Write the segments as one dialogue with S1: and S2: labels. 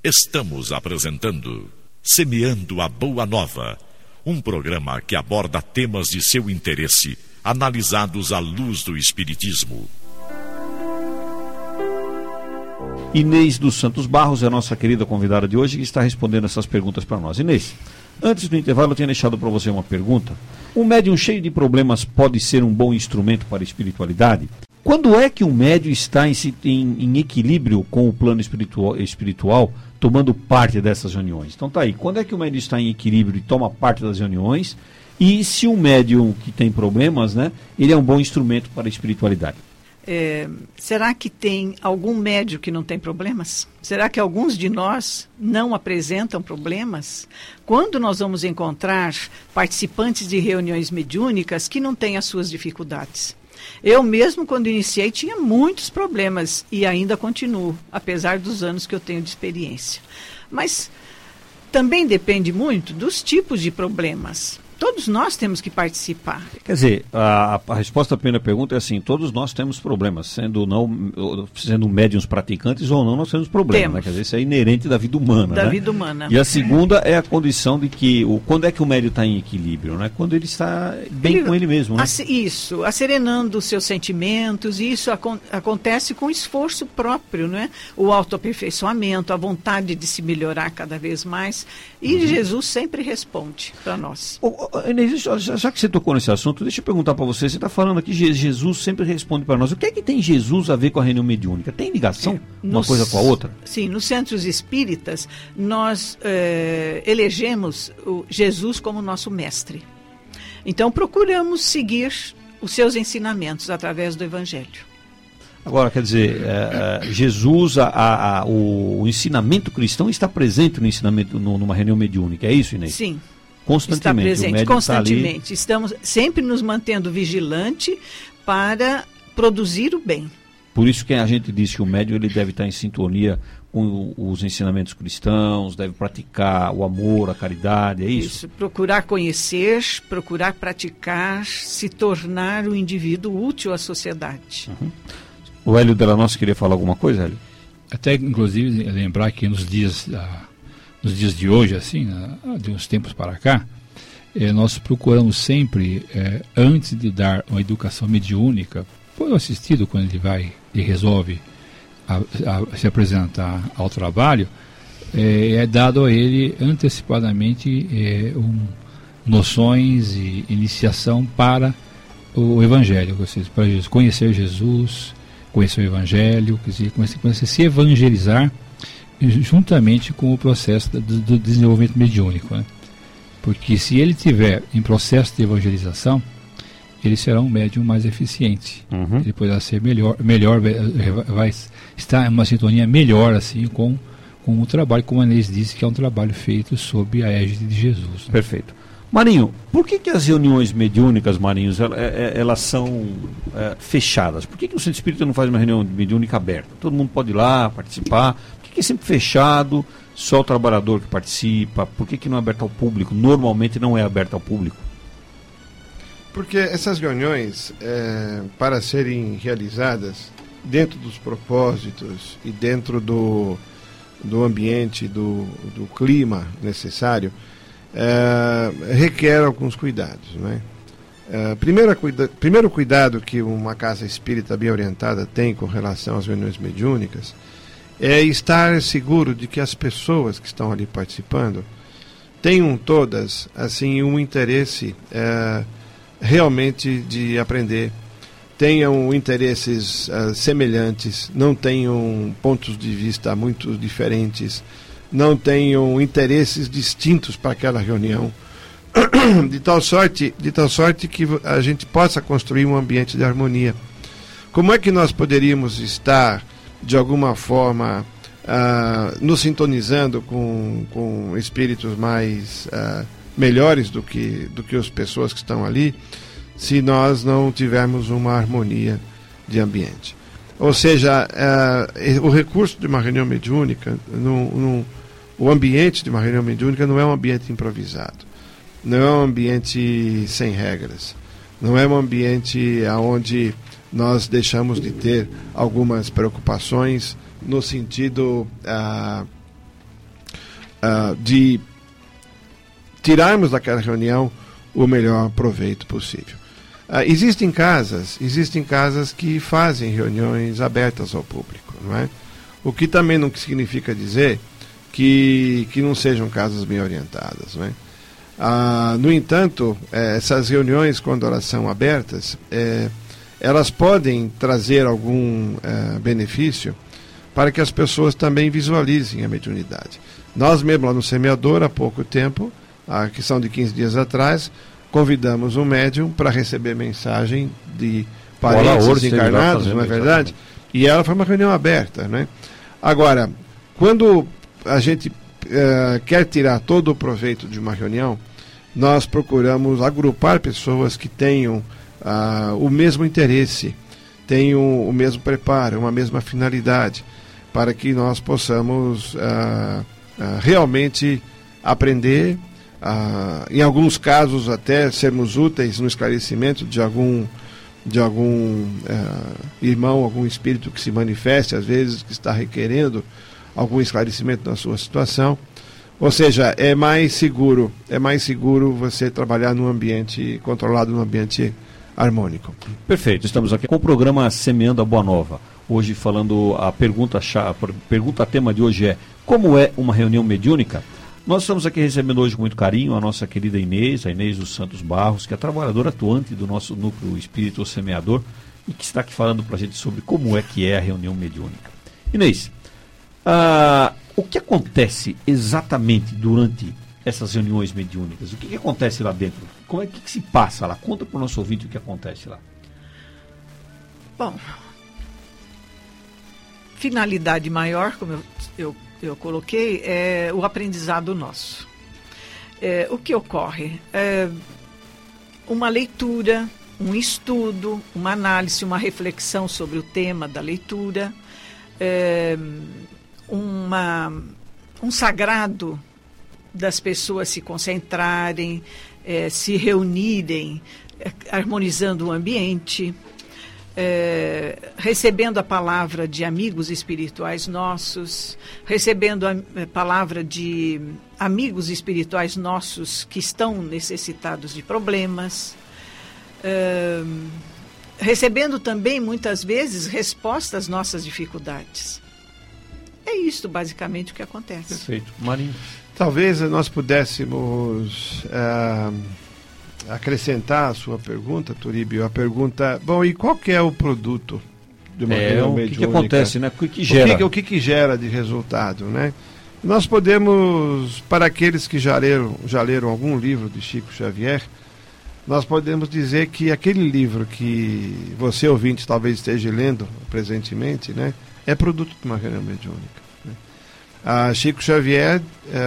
S1: Estamos apresentando Semeando a Boa Nova, um programa que aborda temas de seu interesse, analisados à luz do Espiritismo.
S2: Inês dos Santos Barros é a nossa querida convidada de hoje, que está respondendo essas perguntas para nós. Inês, antes do intervalo eu tinha deixado para você uma pergunta. Um médium cheio de problemas pode ser um bom instrumento para a espiritualidade? Quando é que um médium está em equilíbrio com o plano espiritual, tomando parte dessas reuniões? Então tá aí, quando é que o médium está em equilíbrio e toma parte das reuniões? E se um médium que tem problemas, né, ele é um bom instrumento para a espiritualidade?
S3: Será que tem algum médium que não tem problemas? Será que alguns de nós não apresentam problemas? Quando nós vamos encontrar participantes de reuniões mediúnicas que não têm as suas dificuldades? Eu mesmo, quando iniciei, tinha muitos problemas e ainda continuo, apesar dos anos que eu tenho de experiência. Mas também depende muito dos tipos de problemas. Todos nós temos que participar.
S2: Quer dizer, a resposta à primeira pergunta é assim: todos nós temos problemas, sendo médiuns praticantes ou não, nós temos problemas. Né? Quer dizer, isso é inerente da vida humana.
S3: Da vida humana.
S2: E a segunda é a condição de que, quando é que o médium está em equilíbrio? Né? Quando ele está bem com ele mesmo. Né?
S3: Isso, acerenando os seus sentimentos, e isso acontece com esforço próprio, né? O autoaperfeiçoamento, a vontade de se melhorar cada vez mais. E Jesus sempre responde para nós.
S2: Inês, já que você tocou nesse assunto, deixa eu perguntar para você. Você está falando aqui que Jesus sempre responde para nós. O que é que tem Jesus a ver com a reunião mediúnica? Tem ligação uma coisa com a outra?
S3: Sim, nos centros espíritas nós elegemos Jesus como nosso mestre. Então procuramos seguir os seus ensinamentos através do Evangelho.
S2: Agora, quer dizer, Jesus, o ensinamento cristão está presente no ensinamento, numa reunião mediúnica, é isso, Inês?
S3: Sim.
S2: Constantemente.
S3: Está presente, constantemente. Estamos sempre nos mantendo vigilante para produzir o bem.
S2: Por isso que a gente diz que o médium ele deve estar em sintonia com os ensinamentos cristãos, deve praticar o amor, a caridade, é isso? Isso,
S3: procurar conhecer, procurar praticar, se tornar um indivíduo útil à sociedade.
S2: O Hélio Delanosse queria falar alguma coisa, Hélio?
S4: Até, inclusive, lembrar que nos dias de hoje, assim, de uns tempos para cá, nós procuramos sempre, antes de dar uma educação mediúnica, foi assistido quando ele resolve se apresentar ao trabalho, é dado a ele antecipadamente noções e iniciação para o Evangelho, ou seja, para conhecer Jesus, conhecer o Evangelho, quer dizer, começar a se evangelizar juntamente com o processo do desenvolvimento mediúnico, né? Porque se ele tiver em processo de evangelização, ele será um médium mais eficiente. Ele poderá ser melhor, vai estar em uma sintonia melhor assim com o trabalho, como a Inês disse, que é um trabalho feito sob a égide de Jesus. Né?
S2: Perfeito. Marinho, por que as reuniões mediúnicas, Marinhos, elas são fechadas? Por que o Centro Espírita não faz uma reunião mediúnica aberta? Todo mundo pode ir lá participar. Por que é sempre fechado, só o trabalhador que participa? Por que não é aberto ao público? Normalmente não é aberto ao público.
S5: Porque essas reuniões, para serem realizadas dentro dos propósitos e dentro do ambiente, do clima necessário, requer alguns cuidados, né? Primeiro cuidado que uma casa espírita bem orientada tem com relação às reuniões mediúnicas é estar seguro de que as pessoas que estão ali participando tenham todas assim um interesse realmente de aprender, tenham interesses semelhantes, não tenham pontos de vista muito diferentes, não tenham interesses distintos para aquela reunião, de tal sorte que a gente possa construir um ambiente de harmonia. Como é que nós poderíamos estar, de alguma forma, nos sintonizando com espíritos mais melhores do que as pessoas que estão ali, se nós não tivermos uma harmonia de ambiente? Ou seja, o recurso de uma reunião mediúnica, o ambiente de uma reunião mediúnica não é um ambiente improvisado, não é um ambiente sem regras, não é um ambiente onde nós deixamos de ter algumas preocupações no sentido de tirarmos daquela reunião o melhor proveito possível. Existem casas que fazem reuniões abertas ao público, não é? O que também não significa dizer que não sejam casas bem orientadas, não é? No entanto, essas reuniões, quando elas são abertas, elas podem trazer algum benefício para que as pessoas também visualizem a mediunidade. Nós mesmo lá no Semeador, há pouco tempo, a questão de 15 dias atrás, convidamos um médium para receber mensagem de parentes encarnados, não é verdade? E ela foi uma reunião aberta, né? Agora, quando a gente quer tirar todo o proveito de uma reunião, nós procuramos agrupar pessoas que tenham o mesmo interesse, tenham o mesmo preparo, uma mesma finalidade, para que nós possamos realmente aprender, em alguns casos até sermos úteis no esclarecimento de algum irmão, algum espírito que se manifeste, às vezes, que está requerendo algum esclarecimento da sua situação. Ou seja, é mais seguro você trabalhar num ambiente controlado, num ambiente harmônico.
S2: Perfeito, estamos aqui com o programa Semeando a Boa Nova. Hoje falando, a pergunta tema de hoje é: como é uma reunião mediúnica? Nós estamos aqui recebendo hoje com muito carinho a nossa querida Inês, a Inês dos Santos Barros, que é a trabalhadora atuante do nosso núcleo Espírito Semeador e que está aqui falando para a gente sobre como é que é a reunião mediúnica. Inês, o que acontece exatamente durante essas reuniões mediúnicas? O que acontece lá dentro? Como é que se passa lá? Conta para o nosso ouvinte o que acontece lá.
S3: Bom, finalidade maior, como eu coloquei, é o aprendizado nosso. O que ocorre? Uma leitura, um estudo, uma análise, uma reflexão sobre o tema da leitura, um sagrado das pessoas se concentrarem, se reunirem, harmonizando o ambiente, recebendo a palavra de amigos espirituais nossos, recebendo a palavra de amigos espirituais nossos que estão necessitados de problemas, recebendo também, muitas vezes, respostas às nossas dificuldades. É isso, basicamente, o que acontece.
S2: Perfeito. Marinho?
S5: Talvez nós pudéssemos acrescentar a sua pergunta, Turíbio, a pergunta, bom, e qual que é o produto de uma reunião mediúnica?
S2: O que acontece, né? O que gera?
S5: O que gera de resultado, né? Nós podemos, para aqueles que já leram algum livro de Chico Xavier, nós podemos dizer que aquele livro que você, ouvinte, talvez esteja lendo presentemente, né, é produto de uma reunião mediúnica. Chico Xavier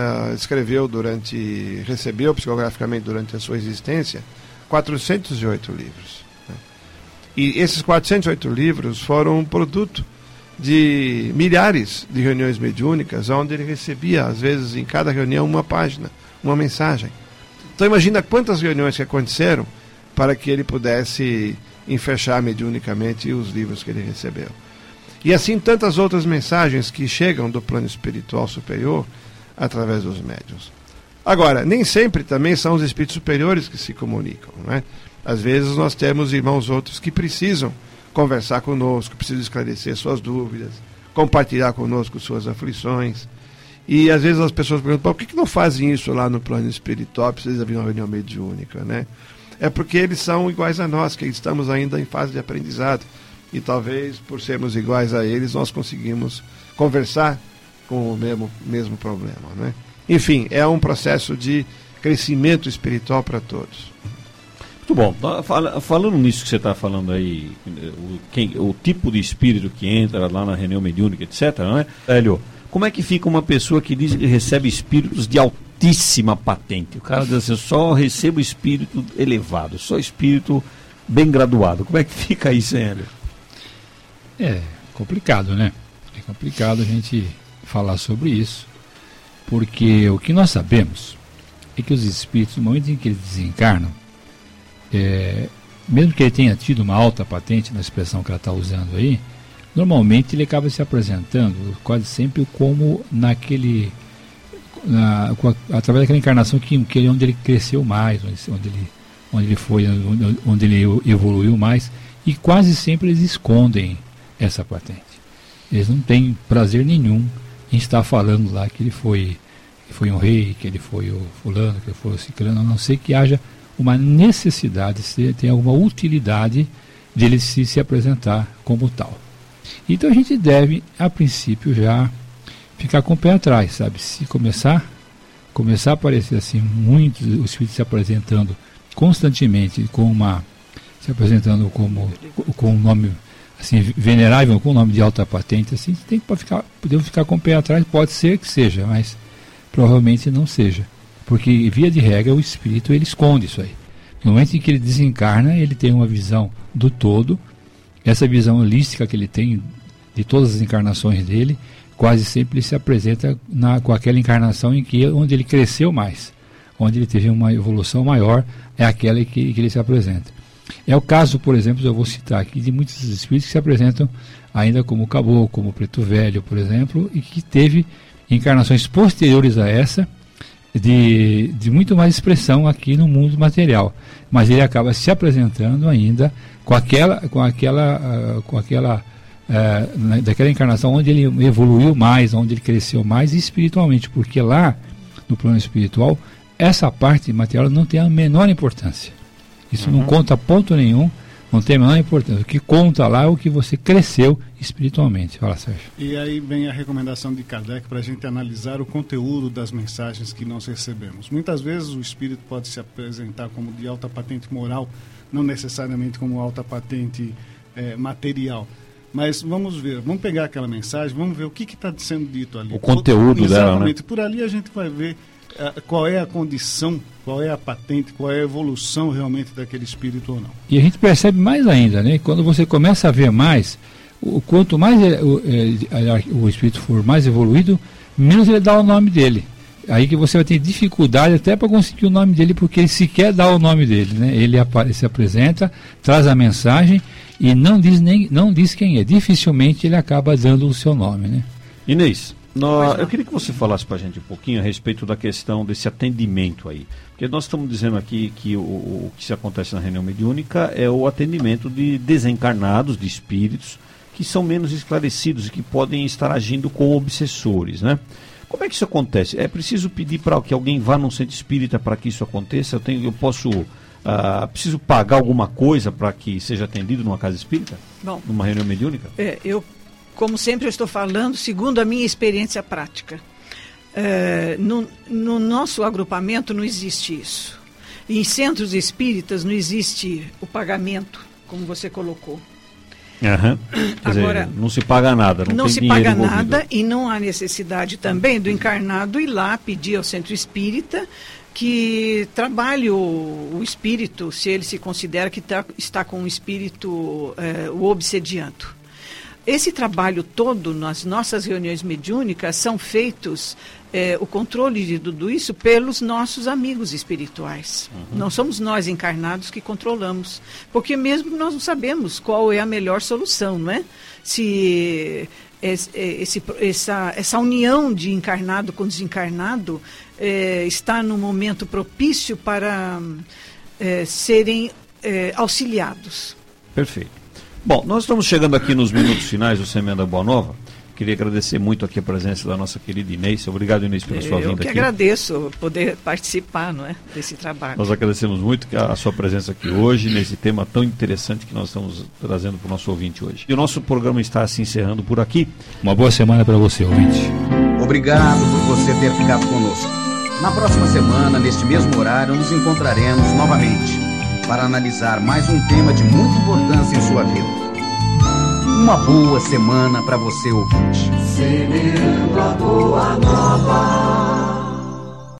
S5: recebeu psicograficamente durante a sua existência 408 livros. Né? E esses 408 livros foram produto de milhares de reuniões mediúnicas, onde ele recebia, às vezes, em cada reunião, uma página, uma mensagem. Então imagina quantas reuniões que aconteceram para que ele pudesse enfechar mediunicamente os livros que ele recebeu. E assim tantas outras mensagens que chegam do plano espiritual superior através dos médiuns. Agora, nem sempre também são os espíritos superiores que se comunicam, não é? Às vezes nós temos irmãos outros que precisam conversar conosco, precisam esclarecer suas dúvidas, compartilhar conosco suas aflições. E às vezes as pessoas perguntam, por que não fazem isso lá no plano espiritual, precisa vir uma reunião mediúnica, né? É porque eles são iguais a nós, que estamos ainda em fase de aprendizado. E talvez, por sermos iguais a eles, nós conseguimos conversar com o mesmo problema, né? Enfim, é um processo de crescimento espiritual para todos.
S2: Muito bom. Falando nisso que você está falando aí, o tipo de espírito que entra lá na reunião mediúnica, etc., não é? Hélio, como é que fica uma pessoa que diz que recebe espíritos de altíssima patente? O cara diz assim, eu só recebo espírito elevado, só espírito bem graduado. Como é que fica isso, Hélio?
S4: É complicado, né? É complicado a gente falar sobre isso, porque o que nós sabemos é que os espíritos, no momento em que eles desencarnam, mesmo que ele tenha tido uma alta patente, na expressão que ela está usando aí, normalmente ele acaba se apresentando quase sempre como através daquela encarnação onde ele cresceu mais, onde ele evoluiu mais, e quase sempre eles escondem essa patente. Eles não têm prazer nenhum em estar falando lá que ele foi um rei, que ele foi o fulano, que ele foi o ciclano, a não ser que haja uma necessidade, se tem alguma utilidade de ele se apresentar como tal. Então a gente deve, a princípio, já ficar com o pé atrás, sabe? Se começar a aparecer assim, muitos os espíritos se apresentando constantemente se apresentando com um nome assim, venerável, com um nome de alta patente, assim, podemos ficar com o pé atrás, pode ser que seja, mas provavelmente não seja. Porque, via de regra, o espírito ele esconde isso aí. No momento em que ele desencarna, ele tem uma visão do todo, essa visão holística que ele tem de todas as encarnações dele, quase sempre ele se apresenta com aquela encarnação onde ele cresceu mais, onde ele teve uma evolução maior, é aquela que ele se apresenta. É o caso, por exemplo, eu vou citar aqui, de muitos espíritos que se apresentam ainda como caboclo, como preto velho, por exemplo, e que teve encarnações posteriores a essa, de muito mais expressão aqui no mundo material, mas ele acaba se apresentando ainda daquela encarnação onde ele evoluiu mais, onde ele cresceu mais espiritualmente, porque lá no plano espiritual essa parte material não tem a menor importância. Isso não conta ponto nenhum, não tem a menor importância. O que conta lá é o que você cresceu espiritualmente. Fala, Sérgio.
S6: E aí vem a recomendação de Kardec para a gente analisar o conteúdo das mensagens que nós recebemos. Muitas vezes o espírito pode se apresentar como de alta patente moral, não necessariamente como alta patente material. Mas vamos pegar aquela mensagem, vamos ver o que está sendo dito ali.
S2: O conteúdo dela, né?
S6: Exatamente. Por ali a gente vai ver qual é a condição, qual é a patente, qual é a evolução realmente daquele espírito ou não.
S4: E a gente percebe mais ainda, né? Quando você começa a ver mais, quanto mais o espírito for mais evoluído, menos ele dá o nome dele. Aí que você vai ter dificuldade até para conseguir o nome dele, porque ele sequer dá o nome dele, né? Ele se apresenta, traz a mensagem e não diz quem é. Dificilmente ele acaba dando o seu nome, né?
S2: Inês, eu queria que você falasse para a gente um pouquinho a respeito da questão desse atendimento aí. Porque nós estamos dizendo aqui que o que se acontece na reunião mediúnica é o atendimento de desencarnados, de espíritos, que são menos esclarecidos e que podem estar agindo com obsessores, né? Como é que isso acontece? É preciso pedir para que alguém vá num centro espírita para que isso aconteça? Preciso pagar alguma coisa para que seja atendido numa casa espírita?
S3: Bom,
S2: numa reunião mediúnica?
S3: Como sempre eu estou falando, segundo a minha experiência prática. No nosso agrupamento não existe isso. Em centros espíritas não existe o pagamento, como você colocou.
S2: Uhum. Agora, dizer, não se paga nada,
S3: não se paga nada, e não há necessidade também do encarnado ir lá pedir ao centro espírita que trabalhe o espírito, se ele se considera que está com o espírito o obsediando. Esse trabalho todo, nas nossas reuniões mediúnicas, são feitos, o controle de tudo isso pelos nossos amigos espirituais. Uhum. Não somos nós encarnados que controlamos, porque mesmo nós não sabemos qual é a melhor solução, não é? Se essa união de encarnado com desencarnado está no momento propício para serem auxiliados.
S2: Perfeito. Bom, nós estamos chegando aqui nos minutos finais do Semeando a Boa Nova. Queria agradecer muito aqui a presença da nossa querida Inês. Obrigado, Inês, pela sua vinda aqui.
S3: Eu que agradeço poder participar, não é, desse trabalho.
S2: Nós agradecemos muito a sua presença aqui hoje, nesse tema tão interessante que nós estamos trazendo para o nosso ouvinte hoje. E o nosso programa está se encerrando por aqui.
S4: Uma boa semana para você, ouvinte.
S7: Obrigado por você ter ficado conosco. Na próxima semana, neste mesmo horário, nos encontraremos novamente para analisar mais um tema de muita importância em sua vida. Uma boa semana para você, ouvinte.
S8: Semeando a Boa Nova.